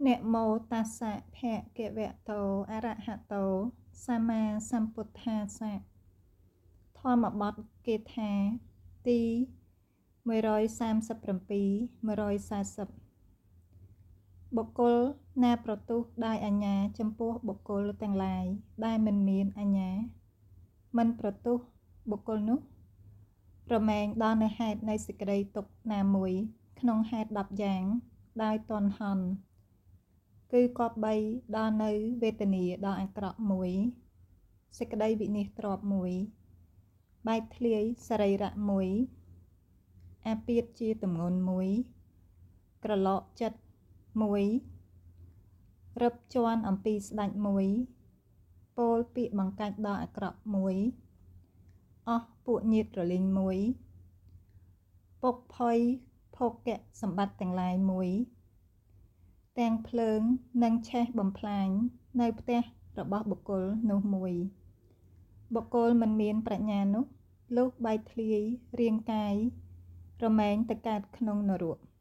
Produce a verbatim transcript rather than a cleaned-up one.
นะโมตัสสะภะคะวะโตอะระหะโตสัมมาสัมพุทธัสสะធម្មបទគាថាទីមួយរយសាមសិបเจ็ด មួយរយសាសិបបុគ្គលណាប្រទុះដោយអញ្ញាចំពោះបុគ្គលទាំងឡាយដែលមិនមានអញ្ញាមិនប្រទុះបុគ្គលនោះរមែងដល់នៅហេតុនៃសេចក្តីទុក្ខណាមួយក្នុងហេតុដប់យ៉ាងដោយទន់ហន់គឺគប្បីដល់នៅវេទនាដ៏អាក្រក់មួយសេចក្តីវិនិច្ឆ័យទ្រព្យមួយបែកធ្លាយសរីរៈមួយអាពាធជាទម្ងន់មួយក្រឡកចិត្តមួយរឹបជាន់អំពីស្ដេចមួយពោលពាក្យបង្កាច់ដ៏អាក្រក់មួយអស់ពួកញាតិរលីងមួយពុកផុយភោគៈសម្បត្តិទាំងឡាយមួយទាំងភ្លើងនិងឆេះបំផ្លាញនៅផ្ទះរបស់បុគ្គលនោះមួយបុគ្គលមិនមានប្រាជ្ញានោះលុះបែកធ្លាយរាងកាយរមែងទៅកើតក្នុងនរក